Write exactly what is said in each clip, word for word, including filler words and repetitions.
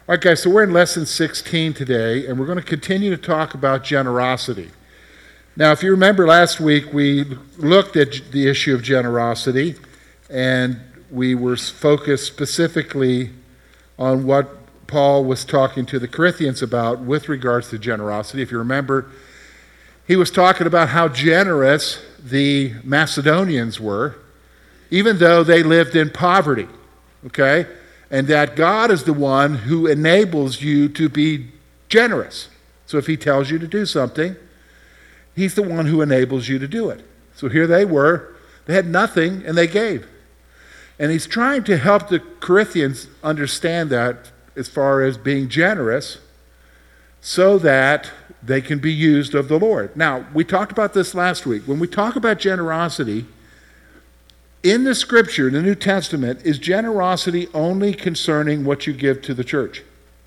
All right, guys, so we're in lesson sixteen today, and we're going to continue to talk about generosity. Now, if you remember last week, we looked at the issue of generosity, and we were focused specifically on what Paul was talking to the Corinthians about with regards to generosity. If you remember, he was talking about how generous the Macedonians were, even though they lived in poverty, okay? And that God is the one who enables you to be generous. So if he tells you to do something, he's the one who enables you to do it. So here they were. They had nothing, and they gave. And he's trying to help the Corinthians understand that as far as being generous so that they can be used of the Lord. Now, we talked about this last week. When we talk about generosity, in the Scripture, in the New Testament, is generosity only concerning what you give to the church?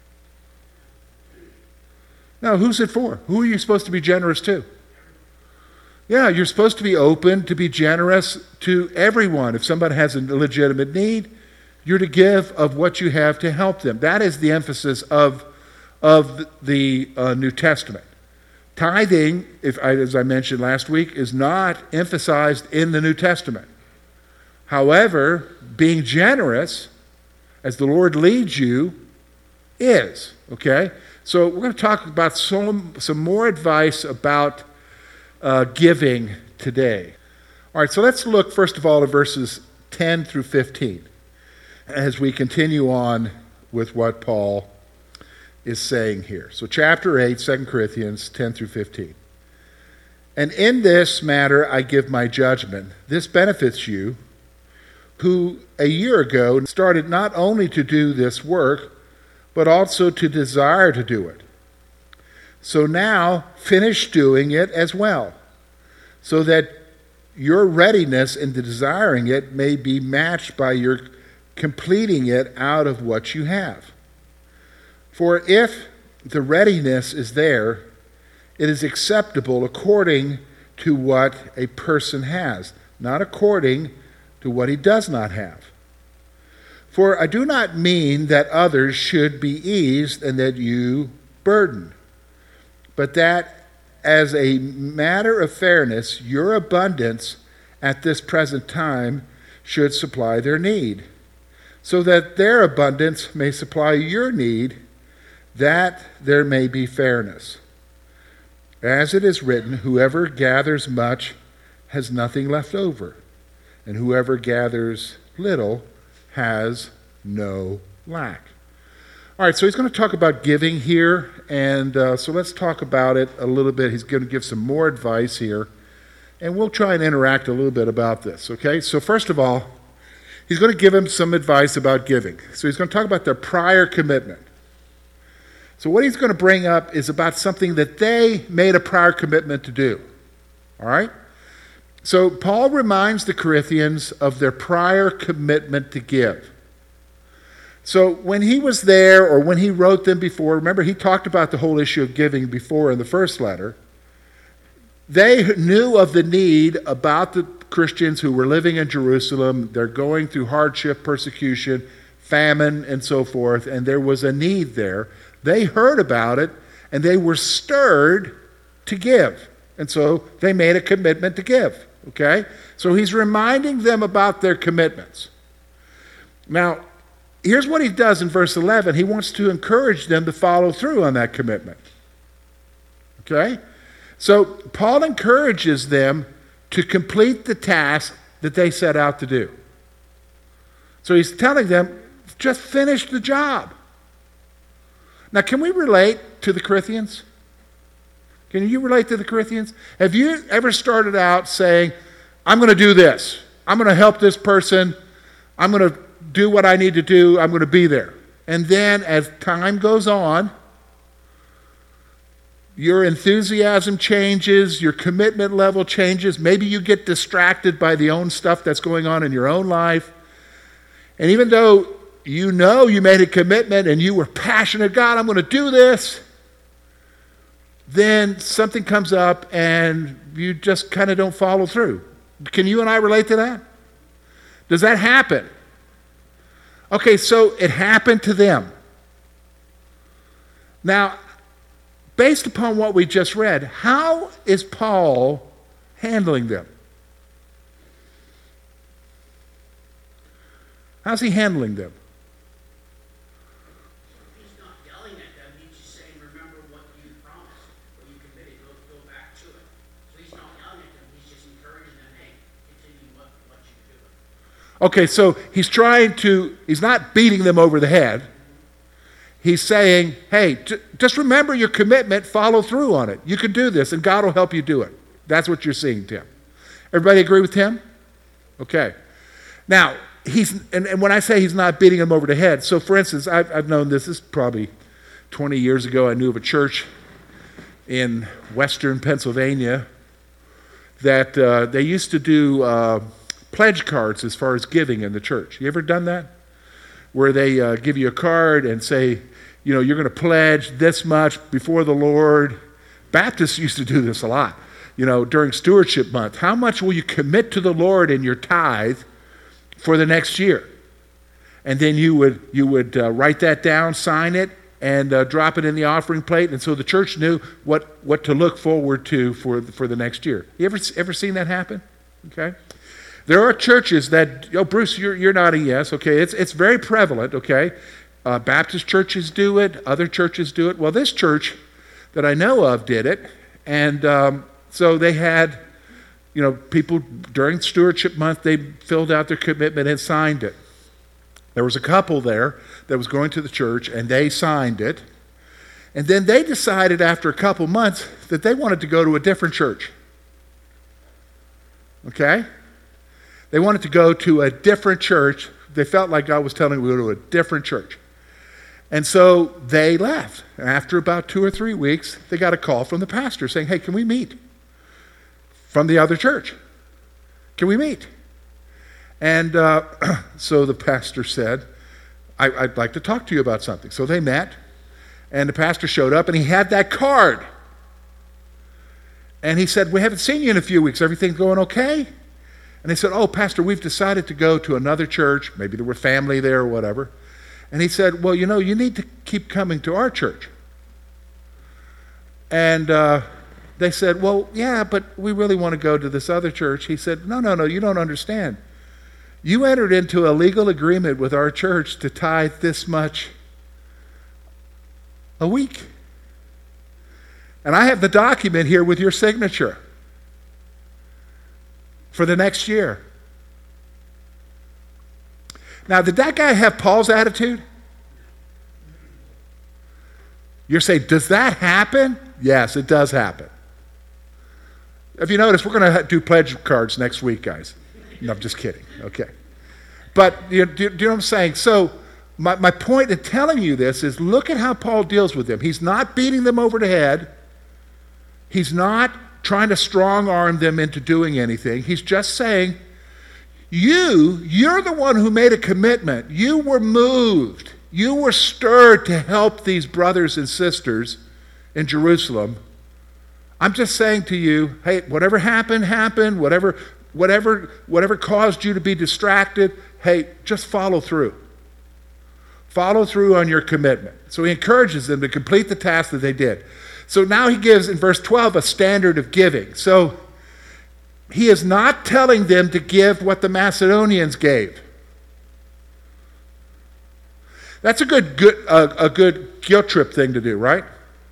No, who's it for? Who are you supposed to be generous to? Yeah, you're supposed to be open to be generous to everyone. If somebody has a legitimate need, you're to give of what you have to help them. That is the emphasis of, of the uh, New Testament. Tithing, if I, as I mentioned last week, is not emphasized in the New Testament. However, being generous, as the Lord leads you, is, okay? So we're going to talk about some, some more advice about uh, giving today. All right, so let's look first of all at verses ten through fifteen as we continue on with what Paul is saying here. So chapter eight, Second Corinthians ten through fifteen. And in this matter I give my judgment. This benefits you, who a year ago started not only to do this work, but also to desire to do it. So now finish doing it as well, so that your readiness in desiring it may be matched by your completing it out of what you have. For if the readiness is there, it is acceptable according to what a person has, not according to what he does not have. For I do not mean that others should be eased and that you burdened, but that as a matter of fairness, your abundance at this present time should supply their need, so that their abundance may supply your need, that there may be fairness. As it is written, whoever gathers much has nothing left over, and whoever gathers little has no lack. All right, so he's going to talk about giving here, and uh, so let's talk about it a little bit. He's going to give some more advice here, and we'll try and interact a little bit about this, okay? So first of all, he's going to give him some advice about giving. So he's going to talk about their prior commitment. So what he's going to bring up is about something that they made a prior commitment to do, all right? So Paul reminds the Corinthians of their prior commitment to give. So when he was there, or when he wrote them before, remember he talked about the whole issue of giving before in the first letter, they knew of the need about the Christians who were living in Jerusalem. They're going through hardship, persecution, famine, and so forth, and there was a need there. They heard about it, and they were stirred to give. And so they made a commitment to give. Okay? So he's reminding them about their commitments. Now, here's what he does in verse eleven. He wants to encourage them to follow through on that commitment. Okay? So Paul encourages them to complete the task that they set out to do. So he's telling them, just finish the job. Now, can we relate to the Corinthians? Can you relate to the Corinthians? Have you ever started out saying, I'm going to do this. I'm going to help this person. I'm going to do what I need to do. I'm going to be there. And then as time goes on, your enthusiasm changes, your commitment level changes. Maybe you get distracted by the own stuff that's going on in your own life. And even though you know you made a commitment and you were passionate, God, I'm going to do this, then something comes up and you just kind of don't follow through. Can you and I relate to that? Does that happen? Okay, so it happened to them. Now, based upon what we just read, how is Paul handling them? How's he handling them? He's not yelling at them. He's just saying, remember what you promised, what you committed. Go, go back to it. So he's not yelling at them. He's just encouraging them, hey, continue what, what you're doing. Okay, so he's trying to, he's not beating them over the head. He's saying, hey, j- just remember your commitment, follow through on it. You can do this, and God will help you do it. That's what you're seeing, Tim. Everybody agree with Tim? Okay. Now, he's, and, and when I say he's not beating them over the head, so for instance, I've, I've known this, this is probably twenty years ago, I knew of a church in western Pennsylvania that uh, they used to do uh, pledge cards as far as giving in the church. You ever done that? Where they uh, give you a card and say, you know, you're going to pledge this much before the Lord. Baptists used to do this a lot, you know, during stewardship month. How much will you commit to the Lord in your tithe for the next year? And then you would you would uh, write that down, sign it, and uh, drop it in the offering plate. And so the church knew what, what to look forward to for, for the next year. You ever ever seen that happen? Okay. There are churches that, oh, Bruce, you're, you're nodding yes. Okay, it's, it's very prevalent, okay. Uh, Baptist churches do it. Other churches do it. Well, this church that I know of did it. And um, so they had, you know, people during stewardship month, they filled out their commitment and signed it. There was a couple there that was going to the church, and they signed it. And then they decided after a couple months that they wanted to go to a different church. Okay? They wanted to go to a different church. They felt like God was telling them to go to a different church. And so they left. And after about two or three weeks, they got a call from the pastor saying, hey, can we meet? From the other church. Can we meet? And uh, so the pastor said, I, I'd like to talk to you about something. So they met, and the pastor showed up, and he had that card. And he said, we haven't seen you in a few weeks. Everything going okay? And they said, oh, Pastor, we've decided to go to another church. Maybe there were family there or whatever. And he said, well, you know, you need to keep coming to our church. And uh, they said, well, yeah, but we really want to go to this other church. He said, no, no, no, you don't understand. You entered into a legal agreement with our church to tithe this much a week. And I have the document here with your signature for the next year. Now, did that guy have Paul's attitude? You're saying, does that happen? Yes, it does happen. If you notice, we're going to do pledge cards next week, guys. No, I'm just kidding. Okay. But you know, do, do you know what I'm saying? So my, my point in telling you this is look at how Paul deals with them. He's not beating them over the head. He's not trying to strong arm them into doing anything. He's just saying, you, you're the one who made a commitment. You were moved. You were stirred to help these brothers and sisters in Jerusalem. I'm just saying to you, hey, whatever happened, happened. Whatever, whatever, whatever caused you to be distracted, hey, just follow through. Follow through on your commitment. So he encourages them to complete the task that they did. So now he gives, in verse twelve, a standard of giving. So he is not telling them to give what the Macedonians gave. That's a good, good uh, a good guilt trip thing to do, right?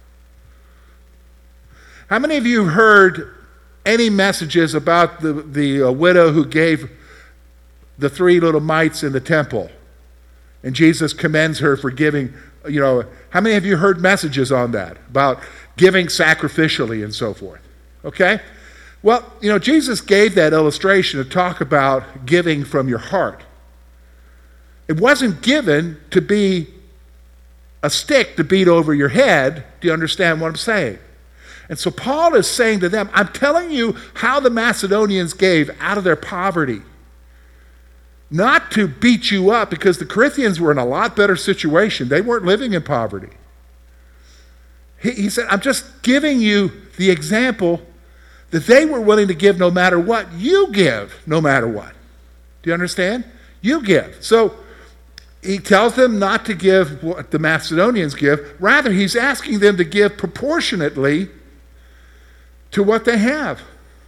How many of you heard any messages about the, the uh, widow who gave the three little mites in the temple? And Jesus commends her for giving, you know, how many of you heard messages on that, about giving sacrificially and so forth? Okay? Well, you know, Jesus gave that illustration to talk about giving from your heart. It wasn't given to be a stick to beat over your head. Do you understand what I'm saying? And so Paul is saying to them, I'm telling you how the Macedonians gave out of their poverty. Not to beat you up, because the Corinthians were in a lot better situation. They weren't living in poverty. He, he said, I'm just giving you the example that they were willing to give no matter what. You give no matter what. Do you understand? You give. So he tells them not to give what the Macedonians give. Rather, he's asking them to give proportionately to what they have.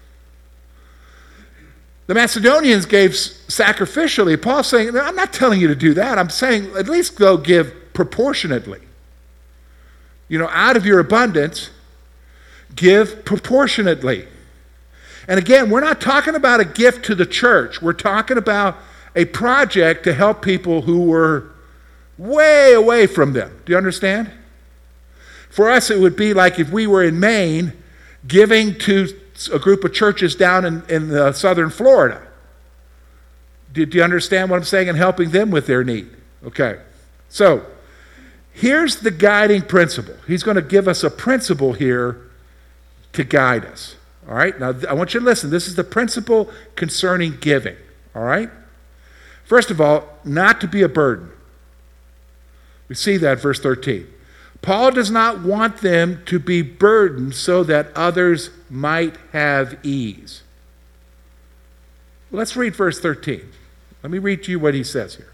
The Macedonians gave sacrificially. Paul's saying, I'm not telling you to do that. I'm saying at least go give proportionately. You know, out of your abundance, give proportionately. And again, we're not talking about a gift to the church. We're talking about a project to help people who were way away from them. Do you understand? For us, it would be like if we were in Maine giving to a group of churches down in, in uh, southern Florida. Do, do you understand what I'm saying? And helping them with their need. Okay. So, here's the guiding principle. He's going to give us a principle here to guide us. All right? Now, I want you to listen. This is the principle concerning giving. All right? First of all, not to be a burden. We see that verse thirteen. Paul does not want them to be burdened so that others might have ease. Well, let's read verse thirteen. Let me read to you what he says here.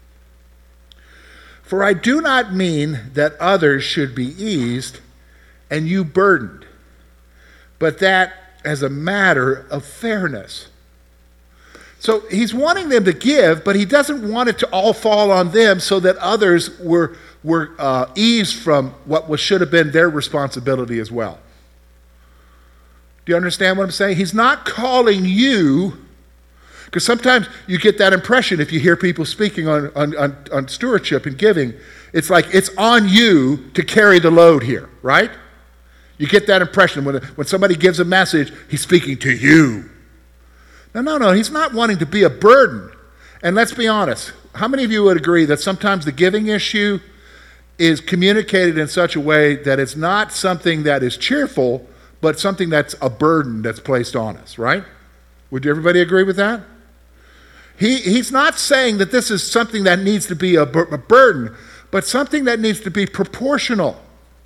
For I do not mean that others should be eased and you burdened, but that as a matter of fairness. So he's wanting them to give, but he doesn't want it to all fall on them so that others were, were uh, eased from what was, should have been their responsibility as well. Do you understand what I'm saying? He's not calling you, because sometimes you get that impression if you hear people speaking on, on, on, on stewardship and giving. It's like it's on you to carry the load here, right? You get that impression when, when somebody gives a message, he's speaking to you. No, no, no, he's not wanting to be a burden. And let's be honest, how many of you would agree that sometimes the giving issue is communicated in such a way that it's not something that is cheerful, but something that's a burden that's placed on us, right? Would everybody agree with that? He, he's not saying that this is something that needs to be a, bur- a burden, but something that needs to be proportional.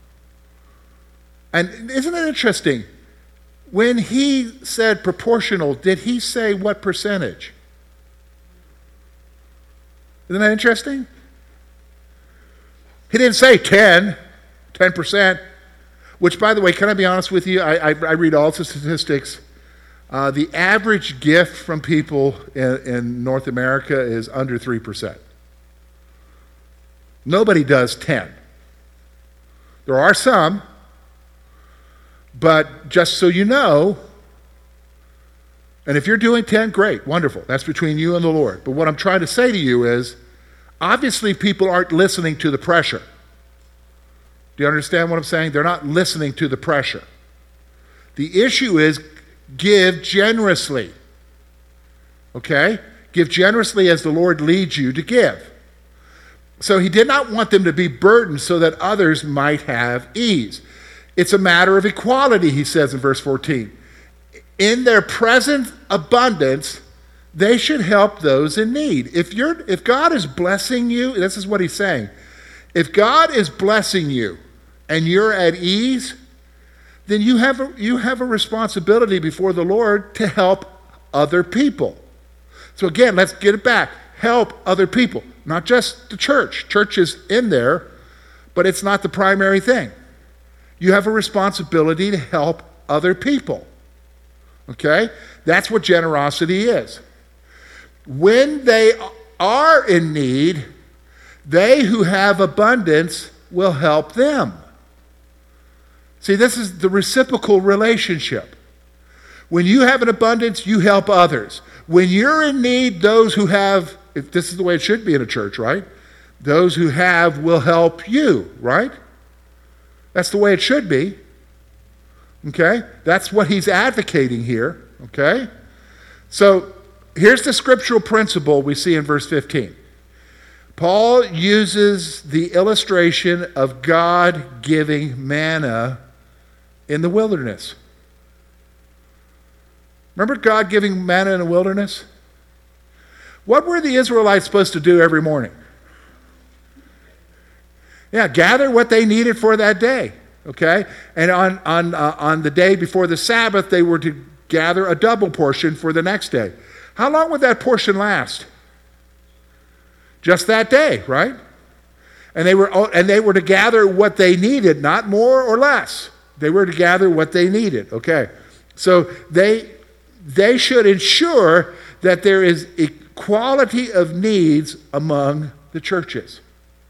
And isn't it interesting? When he said proportional, did he say what percentage? Isn't that interesting? He didn't say ten, ten percent, which, by the way, can I be honest with you? I, I, I read all the statistics. Uh, the average gift from people in, in North America is under three percent. Nobody does ten. There are some. But just so you know, and if you're doing ten, great, wonderful. That's between you and the Lord. But what I'm trying to say to you is, obviously people aren't listening to the pressure. Do you understand what I'm saying? They're not listening to the pressure. The issue is give generously. Okay? Give generously as the Lord leads you to give. So he did not want them to be burdened so that others might have ease. It's a matter of equality, he says in verse fourteen. In their present abundance, they should help those in need. If you're, if God is blessing you, this is what he's saying. If God is blessing you and you're at ease, then you have a, you have a responsibility before the Lord to help other people. So again, let's get it back. Help other people, not just the church. Church is in there, but it's not the primary thing. You have a responsibility to help other people. Okay? That's what generosity is. When they are in need, they who have abundance will help them. See, this is the reciprocal relationship. When you have an abundance, you help others. When you're in need, those who have, if this is the way it should be in a church, right? Those who have will help you, right? That's the way it should be. Okay? That's what he's advocating here. Okay? So here's the scriptural principle we see in verse fifteen. Paul uses the illustration of God giving manna in the wilderness. Remember God giving manna in the wilderness? What were the Israelites supposed to do every morning? Yeah, gather what they needed for that day, okay? And on, on, uh, on the day before the Sabbath, they were to gather a double portion for the next day. How long would that portion last? just that day, right? And they were and they were to gather what they needed, not more or less. They were to gather what they needed. Okay, so they they should ensure that there is equality of needs among the churches.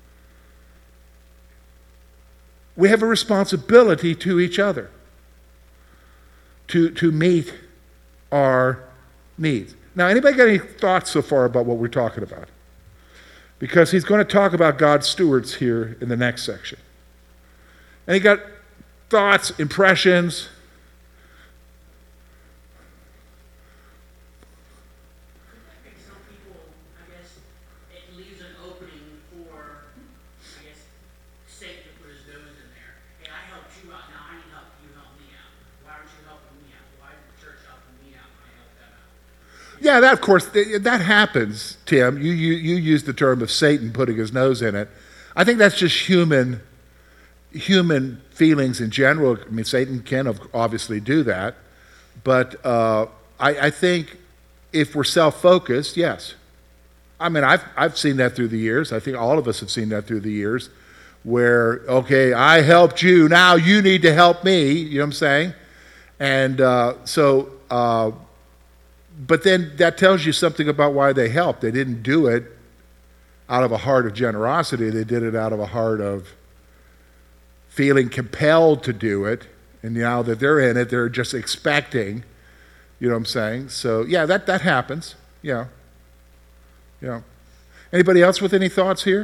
We have a responsibility to each other to, to meet our needs. Now, anybody got any thoughts so far about what we're talking about? Because he's going to talk about God's stewards here in the next section. And he got thoughts, impressions. Some people, I guess, it leaves an opening for, I guess, Satan to put his nose in there. Hey, I helped you out, now I need help, you help me out. Why aren't you helping me out? Why is the church helping me out when I help them out? Yeah, that of course, that happens, Tim. You, you, you used the term of Satan putting his nose in it. I think that's just human, human feelings in general. I mean, Satan can obviously do that. But uh, I, I think if we're self-focused, yes. I mean, I've, I've seen that through the years. I think all of us have seen that through the years where, okay, I helped you, now you need to help me, you know what I'm saying? And uh, so... Uh, But then that tells you something about why they helped. They didn't do it out of a heart of generosity. They did it out of a heart of feeling compelled to do it. And now that they're in it, they're just expecting. You know what I'm saying? So, yeah, that, that happens. Yeah. Yeah. Anybody else with any thoughts here?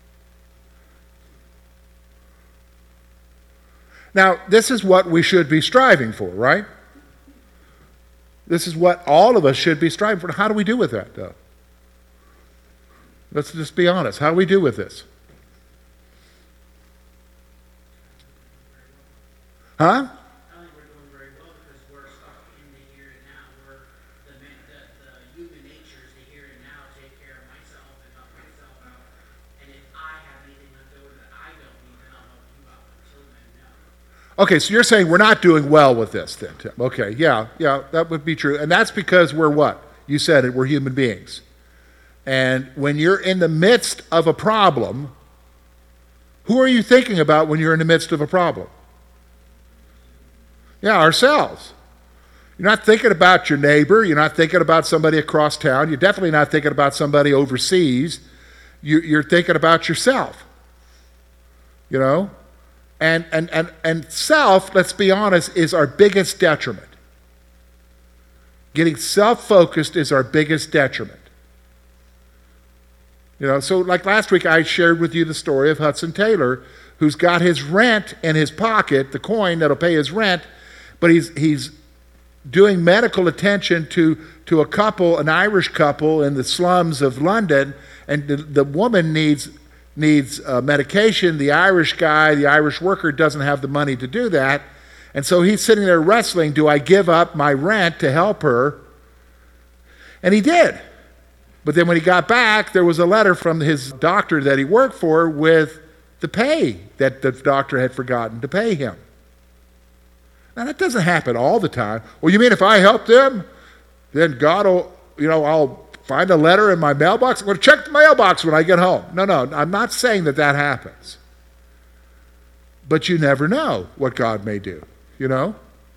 Now, this is what we should be striving for, right? This is what all of us should be striving for. How do we do with that, though? Let's just be honest. How do we do with this? Huh? I think we're doing very well because we're stuck in the here and now. We're the, the, the human nature is the here and now, take care of myself and help myself out. And if I have anything left over that I don't need, then I'll help you out. Until then, no. Okay, so you're saying we're not doing well with this then, Tim. Okay, yeah, yeah, that would be true. And that's because we're what? You said it, we're human beings. And when you're in the midst of a problem, who are you thinking about when you're in the midst of a problem? Yeah, ourselves. You're not thinking about your neighbor. You're not thinking about somebody across town. You're definitely not thinking about somebody overseas. You're thinking about yourself. You know? And, and, and, and self, let's be honest, is our biggest detriment. Getting self-focused is our biggest detriment. You know, so like last week I shared with you the story of Hudson Taylor, who's got his rent in his pocket, the coin that'll pay his rent, but he's he's doing medical attention to, to a couple, an Irish couple in the slums of London, and the, the woman needs... needs uh, medication. The Irish guy, the Irish worker, doesn't have the money to do that. And so he's sitting there wrestling, do I give up my rent to help her? And he did. But then when he got back, there was a letter from his doctor that he worked for with the pay that the doctor had forgotten to pay him. Now that doesn't happen all the time. Well, you mean if I help them, then God will, you know, I'll find a letter in my mailbox? I'm going to check the mailbox when I get home. No, no, I'm not saying that that happens. But you never know what God may do, you know?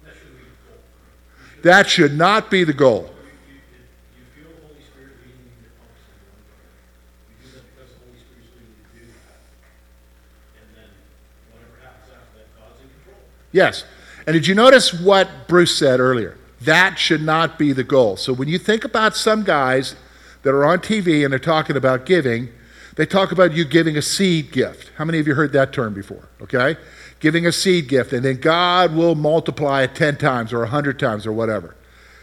That should not be the goal. You, you, you feel the Holy Spirit leading you to help someone. You do that because the Holy Spirit's leading you to do that. And then whatever happens after that, God's in control. Yes. And did you notice what Bruce said earlier? That should not be the goal. So when you think about some guys that are on T V and they're talking about giving, they talk about you giving a seed gift. How many of you heard that term before? Okay? Giving a seed gift, and then God will multiply it ten times or one hundred times or whatever.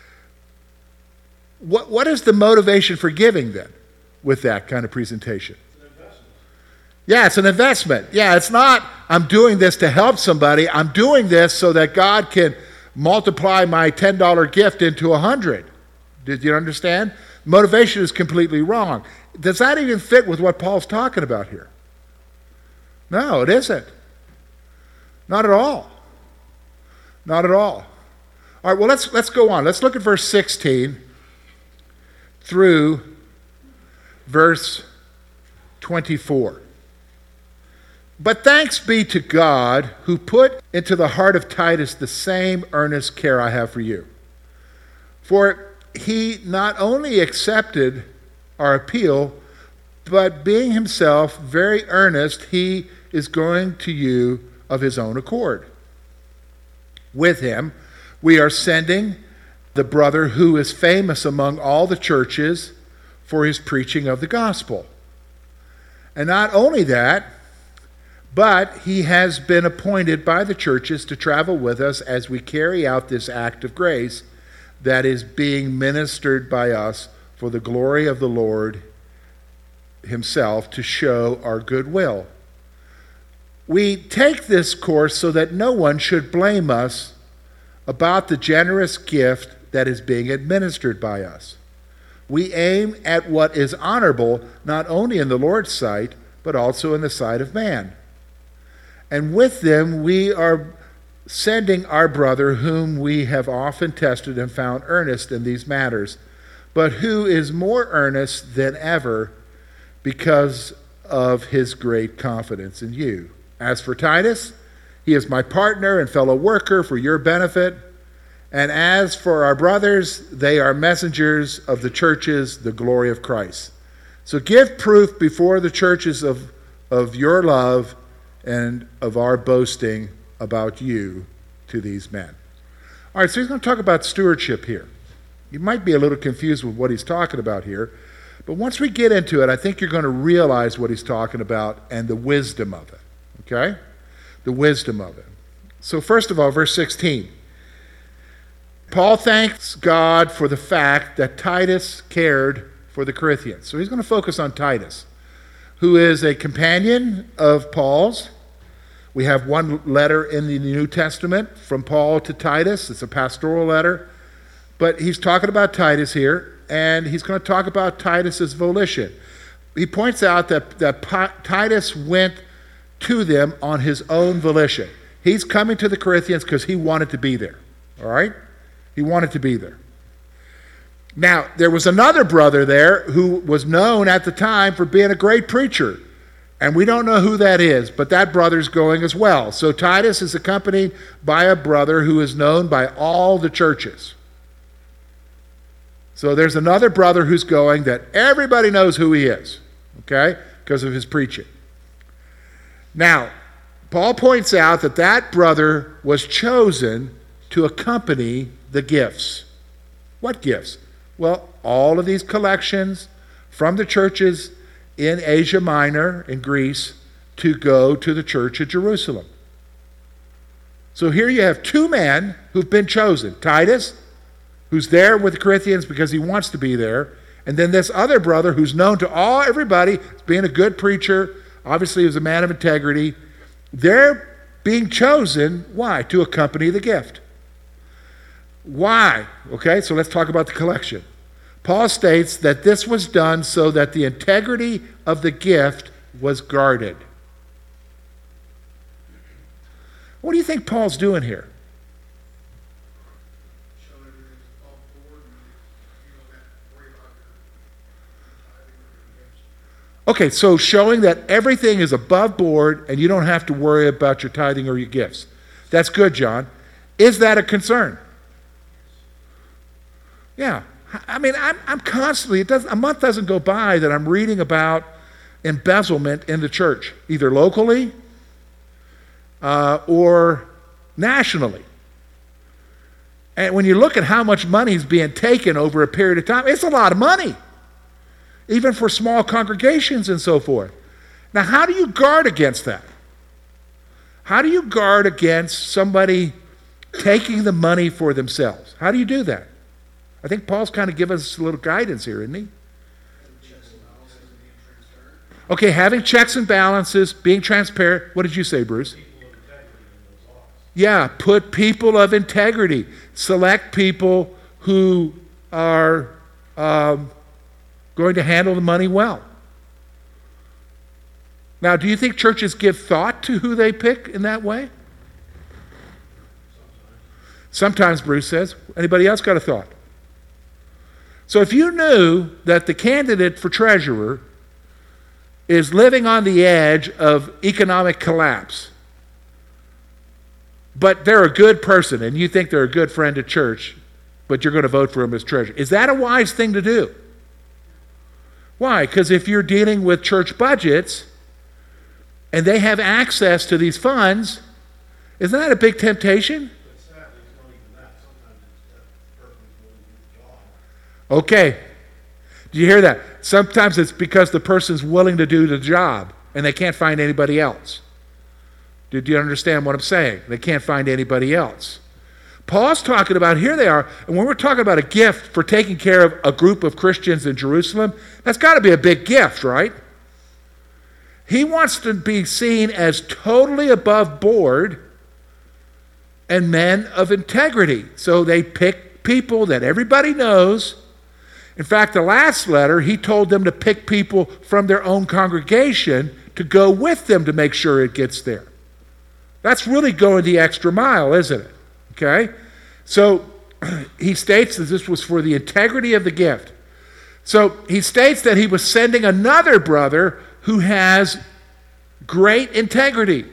What, what is the motivation for giving then with that kind of presentation? It's an investment. Yeah, it's an investment. Yeah, it's not, I'm doing this to help somebody. I'm doing this so that God can multiply my ten dollar gift into one hundred. Did you understand? Motivation is completely wrong. Does that even fit with what Paul's talking about here? No, it isn't. Not at all. Not at all. All right, well, let's, let's go on. Let's look at verse sixteen through verse twenty-four. But thanks be to God who put into the heart of Titus the same earnest care I have for you. For he not only accepted our appeal, but being himself very earnest, he is going to you of his own accord. With him, we are sending the brother who is famous among all the churches for his preaching of the gospel. And not only that, but he has been appointed by the churches to travel with us as we carry out this act of grace that is being ministered by us for the glory of the Lord himself, to show our goodwill. We take this course so that no one should blame us about the generous gift that is being administered by us. We aim at what is honorable not only in the Lord's sight, but also in the sight of man. And with them we are sending our brother, whom we have often tested and found earnest in these matters, but who is more earnest than ever because of his great confidence in you. As for Titus, he is my partner and fellow worker for your benefit. And as for our brothers, they are messengers of the churches, the glory of Christ. So give proof before the churches of, of your love and of our boasting about you to these men. All right, so he's going to talk about stewardship here. You might be a little confused with what he's talking about here, but once we get into it, I think you're going to realize what he's talking about and the wisdom of it, okay? The wisdom of it. So first of all, verse sixteen. Paul thanks God for the fact that Titus cared for the Corinthians. So he's going to focus on Titus, who is a companion of Paul's. We have one letter in the New Testament from Paul to Titus. It's a pastoral letter. But he's talking about Titus here, and he's going to talk about Titus's volition. He points out that, that Titus went to them on his own volition. He's coming to the Corinthians because he wanted to be there. All right? He wanted to be there. Now, there was another brother there who was known at the time for being a great preacher. And we don't know who that is, but that brother's going as well. So Titus is accompanied by a brother who is known by all the churches. So there's another brother who's going that everybody knows who he is, okay, because of his preaching. Now, Paul points out that that brother was chosen to accompany the gifts. What gifts? Well, all of these collections from the churches in Asia Minor, in Greece, to go to the church at Jerusalem. So here you have two men who've been chosen. Titus, who's there with the Corinthians because he wants to be there, and then this other brother who's known to all everybody as being a good preacher, obviously he was a man of integrity. They're being chosen, why? To accompany the gift. Why? Okay, so let's talk about the collection. Paul states that this was done so that the integrity of the gift was guarded. What do you think Paul's doing here? Okay, so showing that everything is above board and you don't have to worry about your tithing or your gifts. That's good, John. Is that a concern? Yeah. I mean, I'm, I'm constantly, it doesn't, a month doesn't go by that I'm reading about embezzlement in the church, either locally uh, or nationally. And when you look at how much money is being taken over a period of time, it's a lot of money, even for small congregations and so forth. Now, how do you guard against that? How do you guard against somebody taking the money for themselves? How do you do that? I think Paul's kind of giving us a little guidance here, isn't he? Okay, having checks and balances, being transparent. What did you say, Bruce? Yeah, put people of integrity. Select people who are um, going to handle the money well. Now, do you think churches give thought to who they pick in that way? Sometimes, Bruce says. Anybody else got a thought? So if you knew that the candidate for treasurer is living on the edge of economic collapse, but they're a good person and you think they're a good friend at church, but you're going to vote for them as treasurer. Is that a wise thing to do? Why? Because if you're dealing with church budgets and they have access to these funds, isn't that a big temptation? But sadly, it's not even that. Sometimes it's that person's willing to do the job. Okay. Do you hear that? Sometimes it's because the person's willing to do the job and they can't find anybody else. Did you understand what I'm saying? They can't find anybody else. Paul's talking about, here they are, and when we're talking about a gift for taking care of a group of Christians in Jerusalem, that's got to be a big gift, right? He wants to be seen as totally above board and men of integrity. So they pick people that everybody knows. In fact, the last letter, he told them to pick people from their own congregation to go with them to make sure it gets there. That's really going the extra mile, isn't it? Okay? So he states that this was for the integrity of the gift. So he states that he was sending another brother who has great integrity.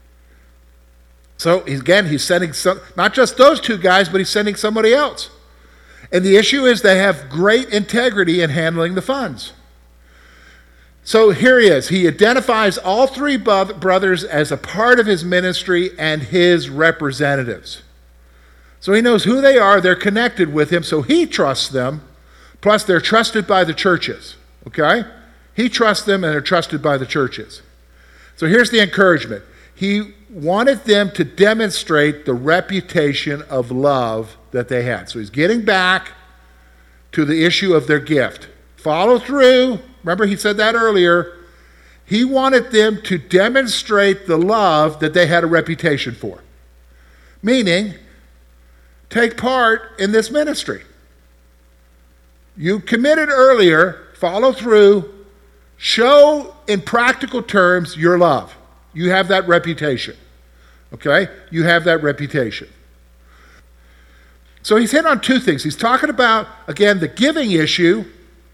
So again, he's sending some, not just those two guys, but he's sending somebody else. And the issue is they have great integrity in handling the funds. So here he is. He identifies all three brothers as a part of his ministry and his representatives. So he knows who they are. They're connected with him, so he trusts them. Plus, they're trusted by the churches. Okay? He trusts them, and they're trusted by the churches. So here's the encouragement. He wanted them to demonstrate the reputation of love that they had. So he's getting back to the issue of their gift. Follow through. Remember, he said that earlier. He wanted them to demonstrate the love that they had a reputation for. Meaning, take part in this ministry. You committed earlier, follow through, show in practical terms your love. You have that reputation. Okay? You have that reputation. So he's hit on two things. He's talking about, again, the giving issue,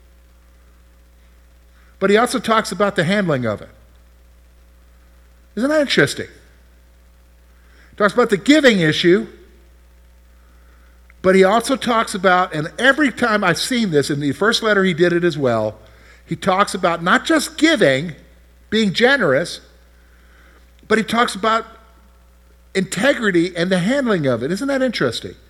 but he also talks about the handling of it. Isn't that interesting? He talks about the giving issue, but he also talks about, and every time I've seen this, in the first letter he did it as well, he talks about not just giving, being generous, but he talks about integrity and the handling of it. Isn't that interesting?